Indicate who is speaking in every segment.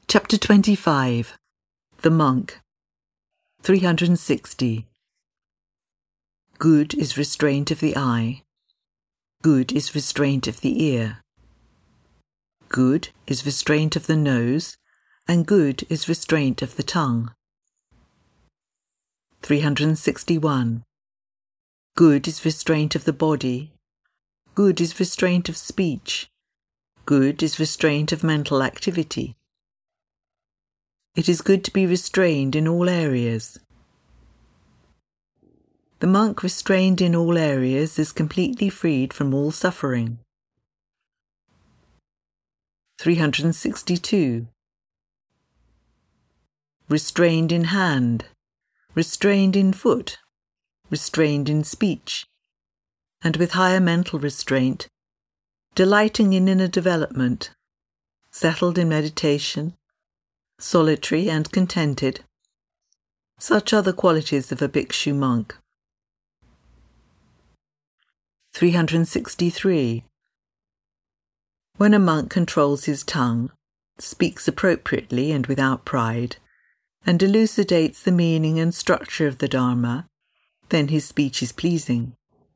Speaker 1: Chapter 25. The Monk. 360. Good is restraint of the eye. Good is restraint of the ear. Good is restraint of the nose, and good is restraint of the tongue. 361. Good is restraint of the body. Good is restraint of speech. Good is restraint of mental activity. It is good to be restrained in all areas. The monk restrained in all areas is completely freed from all suffering. 362. Restrained in hand, restrained in foot, restrained in speech, and with higher mental restraint, delighting in inner development, settled in meditation, solitary and contented. Such are the qualities of a bhikshu monk. 363. When a monk controls his tongue, speaks appropriately and without pride, and elucidates the meaning and structure of the Dharma, then his speech is pleasing.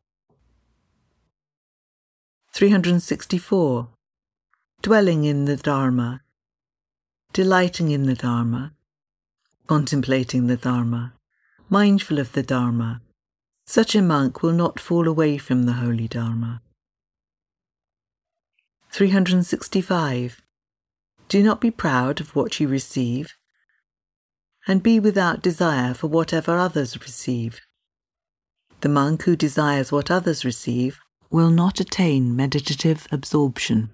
Speaker 1: 364. Dwelling in the Dharma, delighting in the Dharma, contemplating the Dharma, mindful of the Dharma, such a monk will not fall away from the holy Dharma. 365. Do not be proud of what you receive, and be without desire for whatever others receive. The monk who desires what others receive will not attain meditative absorption.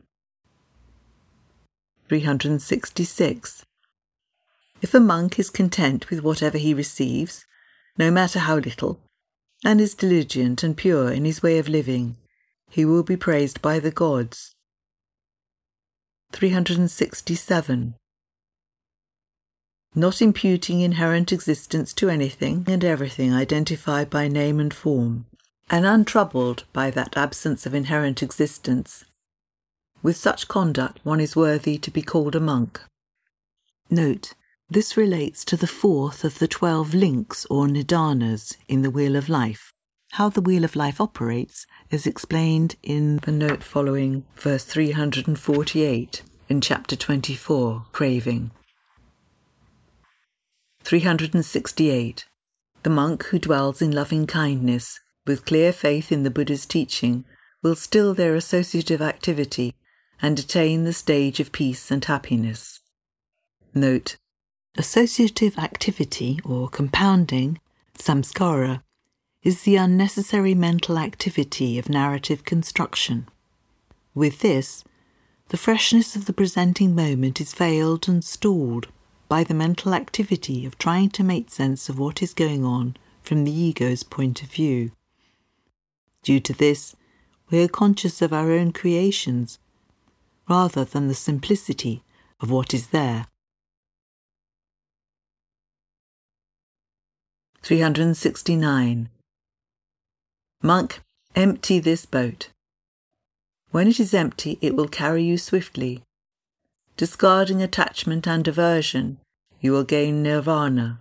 Speaker 1: 366. If a monk is content with whatever he receives, no matter how little, and is diligent and pure in his way of living, he will be praised by the gods. 367. Not imputing inherent existence to anything and everything identified by name and form, and untroubled by that absence of inherent existence. With such conduct one is worthy to be called a monk. Note, this relates to the fourth of the 12 links or nidanas in the Wheel of Life. How the Wheel of Life operates is explained in the note following verse 348 in chapter 24, Craving. 368. The monk who dwells in loving kindness, with clear faith in the Buddha's teaching, will still their associative activity and attain the stage of peace and happiness. Note, associative activity, or compounding, samskara, is the unnecessary mental activity of narrative construction. With this, the freshness of the presenting moment is veiled and stalled by the mental activity of trying to make sense of what is going on from the ego's point of view. Due to this, we are conscious of our own creations, rather than the simplicity of what is there. 369. Monk, empty this boat. When it is empty, it will carry you swiftly. Discarding attachment and aversion, you will gain nirvana.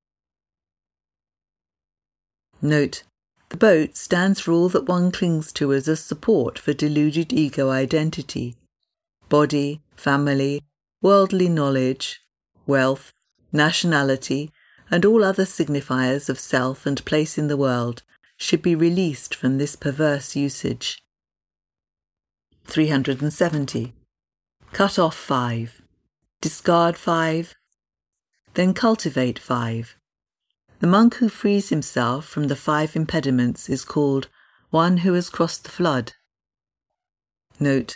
Speaker 1: Note, the boat stands for all that one clings to as a support for deluded ego identity. Body, family, worldly knowledge, wealth, nationality, and all other signifiers of self and place in the world should be released from this perverse usage. 370. Cut off 5. Discard 5. Then cultivate 5. The monk who frees himself from the 5 impediments is called one who has crossed the flood. Note,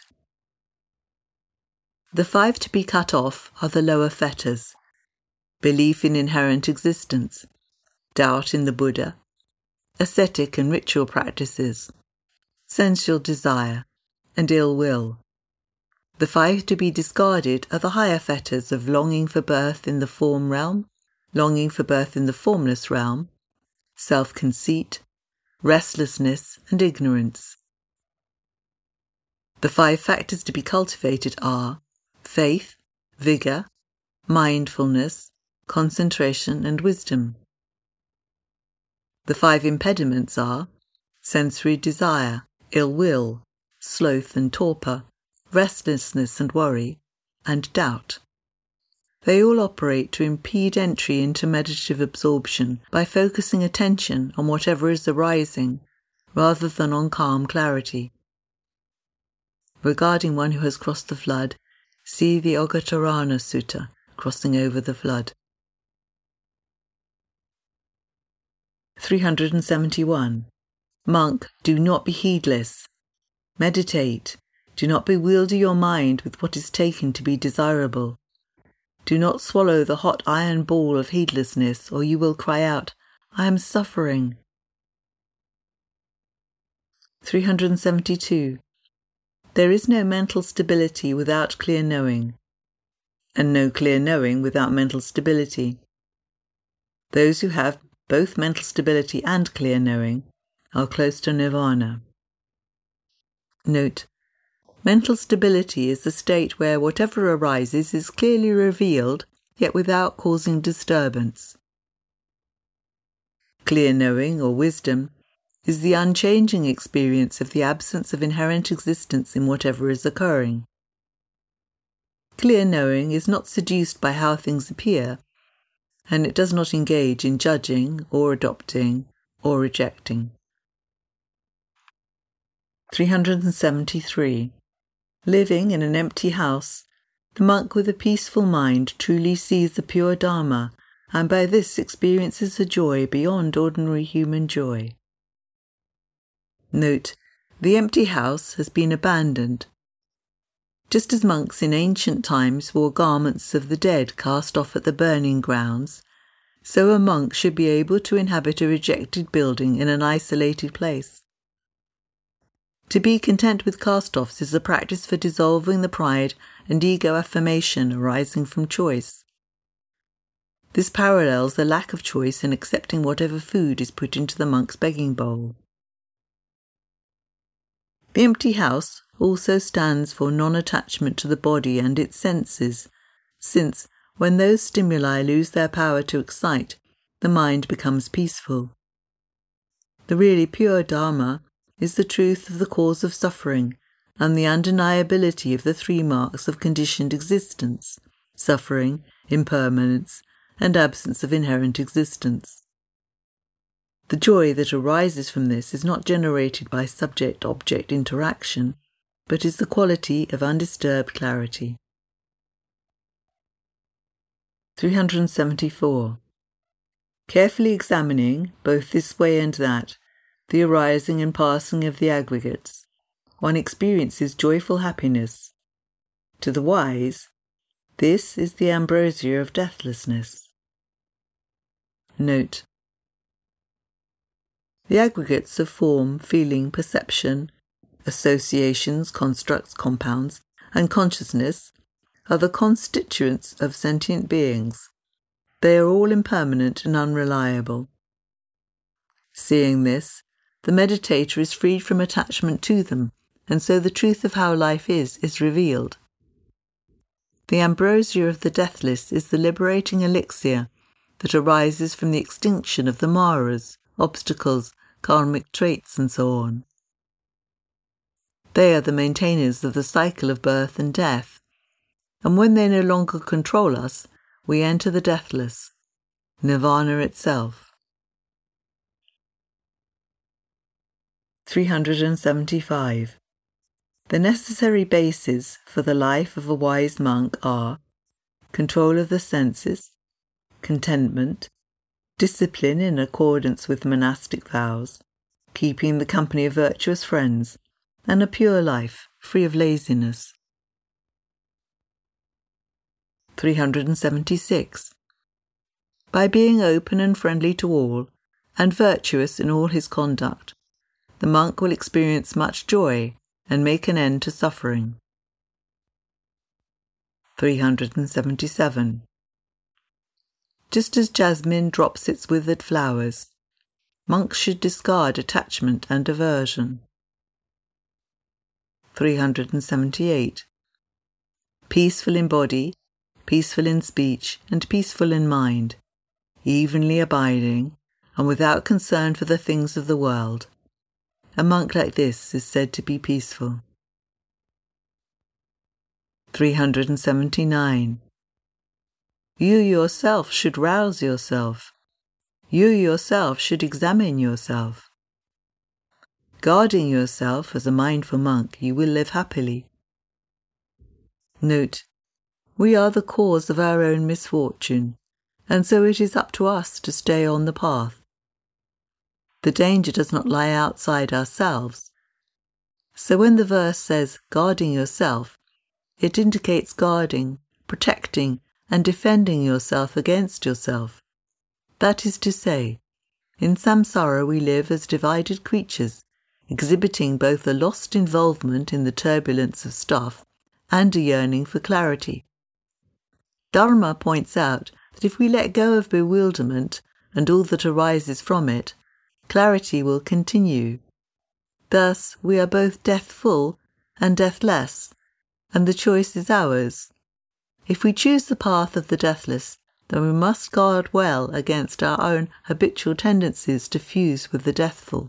Speaker 1: the 5 to be cut off are the lower fetters: belief in inherent existence, doubt in the Buddha, ascetic and ritual practices, sensual desire, and ill will. The 5 to be discarded are the higher fetters of longing for birth in the form realm, longing for birth in the formless realm, self-conceit, restlessness, and ignorance. The 5 factors to be cultivated are faith, vigour, mindfulness, concentration, and wisdom. The 5 impediments are sensory desire, ill will, sloth and torpor, restlessness and worry, and doubt. They all operate to impede entry into meditative absorption by focusing attention on whatever is arising, rather than on calm clarity. Regarding one who has crossed the flood, see the Ogatarana Sutta, crossing over the flood. 371. Monk, do not be heedless. Meditate. Do not bewilder your mind with what is taken to be desirable. Do not swallow the hot iron ball of heedlessness, or you will cry out, I am suffering. 372. There is no mental stability without clear knowing, and no clear knowing without mental stability. Those who have both mental stability and clear knowing are close to nirvana. Note: mental stability is the state where whatever arises is clearly revealed, yet without causing disturbance. Clear knowing, or wisdom, is the unchanging experience of the absence of inherent existence in whatever is occurring. Clear knowing is not seduced by how things appear, and it does not engage in judging or adopting or rejecting. 373. Living in an empty house, the monk with a peaceful mind truly sees the pure Dharma, and by this experiences a joy beyond ordinary human joy. Note: the empty house has been abandoned. Just as monks in ancient times wore garments of the dead cast off at the burning grounds, so a monk should be able to inhabit a rejected building in an isolated place. To be content with cast-offs is a practice for dissolving the pride and ego affirmation arising from choice. This parallels the lack of choice in accepting whatever food is put into the monk's begging bowl. The empty house also stands for non-attachment to the body and its senses, since, when those stimuli lose their power to excite, the mind becomes peaceful. The really pure Dharma is the truth of the cause of suffering and the undeniability of the 3 marks of conditioned existence: suffering, impermanence, and absence of inherent existence. The joy that arises from this is not generated by subject-object interaction, but is the quality of undisturbed clarity. 374. Carefully examining, both this way and that, the arising and passing of the aggregates, one experiences joyful happiness. To the wise, this is the ambrosia of deathlessness. Note: the aggregates of form, feeling, perception, associations, constructs, compounds, and consciousness are the constituents of sentient beings. They are all impermanent and unreliable. Seeing this, the meditator is freed from attachment to them, and so the truth of how life is revealed. The ambrosia of the deathless is the liberating elixir that arises from the extinction of the maras, obstacles, karmic traits, and so on. They are the maintainers of the cycle of birth and death, and when they no longer control us, we enter the deathless, nirvana itself. 375. The necessary bases for the life of a wise monk are control of the senses, contentment, discipline in accordance with monastic vows, keeping the company of virtuous friends, and a pure life, free of laziness. 376. By being open and friendly to all, and virtuous in all his conduct, the monk will experience much joy and make an end to suffering. 377. Just as jasmine drops its withered flowers, monks should discard attachment and aversion. 378. Peaceful in body, peaceful in speech, and peaceful in mind, evenly abiding, and without concern for the things of the world. A monk like this is said to be peaceful. 379. You yourself should rouse yourself. You yourself should examine yourself. Guarding yourself as a mindful monk, you will live happily. Note: we are the cause of our own misfortune, and so it is up to us to stay on the path. The danger does not lie outside ourselves. So when the verse says, guarding yourself, it indicates guarding, protecting, and defending yourself against yourself. That is to say, in samsara we live as divided creatures, exhibiting both a lost involvement in the turbulence of stuff and a yearning for clarity. Dharma points out that if we let go of bewilderment and all that arises from it, clarity will continue. Thus we are both deathful and deathless, and the choice is ours. If we choose the path of the deathless, then we must guard well against our own habitual tendencies to fuse with the deathful.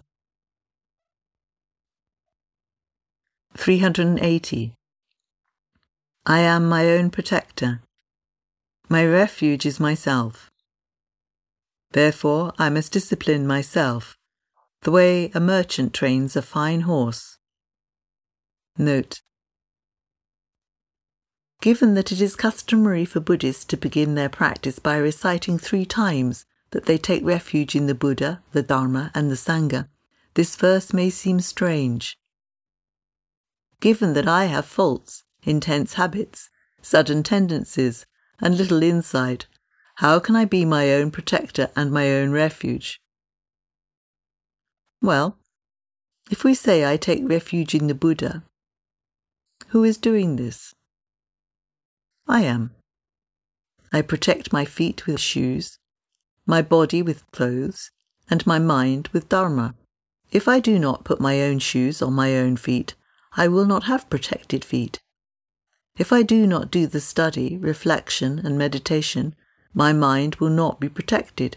Speaker 1: 380. I am my own protector. My refuge is myself. Therefore I must discipline myself, the way a merchant trains a fine horse. Note: given that it is customary for Buddhists to begin their practice by reciting 3 times that they take refuge in the Buddha, the Dharma, and the Sangha, this verse may seem strange. Given that I have faults, intense habits, sudden tendencies, and little insight, how can I be my own protector and my own refuge? Well, if we say I take refuge in the Buddha, who is doing this? I am. I protect my feet with shoes, my body with clothes, and my mind with Dharma. If I do not put my own shoes on my own feet, I will not have protected feet. If I do not do the study, reflection, and meditation, my mind will not be protected.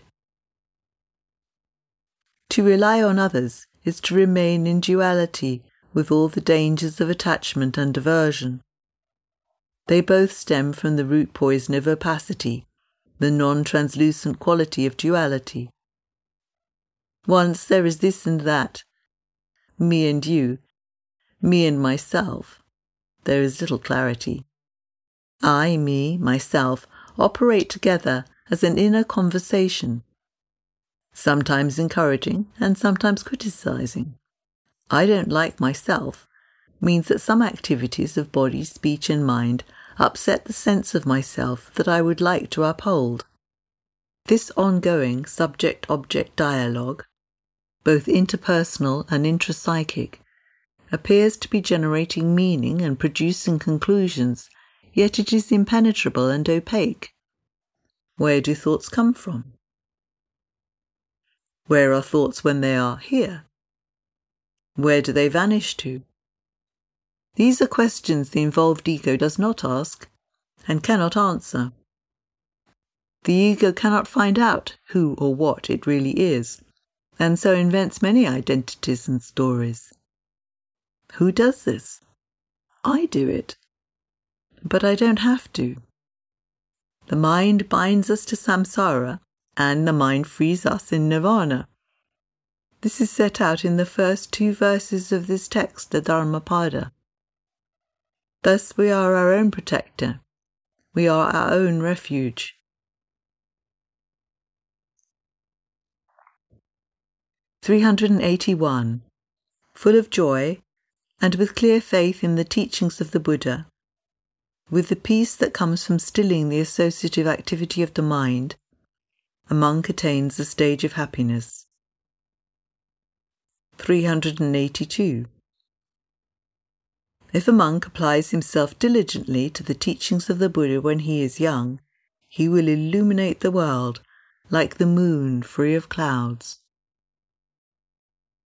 Speaker 1: To rely on others is to remain in duality with all the dangers of attachment and aversion. They both stem from the root poison of opacity, the non-translucent quality of duality. Once there is this and that, me and you, me and myself, there is little clarity. I, me, myself, operate together as an inner conversation, sometimes encouraging and sometimes criticizing. I don't like myself means that some activities of body, speech and mind upset the sense of myself that I would like to uphold. This ongoing subject-object dialogue, both interpersonal and intrapsychic, appears to be generating meaning and producing conclusions, yet it is impenetrable and opaque. Where do thoughts come from? Where are thoughts when they are here? Where do they vanish to? These are questions the involved ego does not ask and cannot answer. The ego cannot find out who or what it really is, and so invents many identities and stories. Who does this? I do it. But I don't have to. The mind binds us to samsara, and the mind frees us in nirvana. This is set out in the first 2 verses of this text, the Dharmapada. Thus we are our own protector. We are our own refuge. (381) Full of joy, and with clear faith in the teachings of the Buddha, with the peace that comes from stilling the associative activity of the mind, a monk attains the stage of happiness. 382. If a monk applies himself diligently to the teachings of the Buddha when he is young, he will illuminate the world like the moon free of clouds.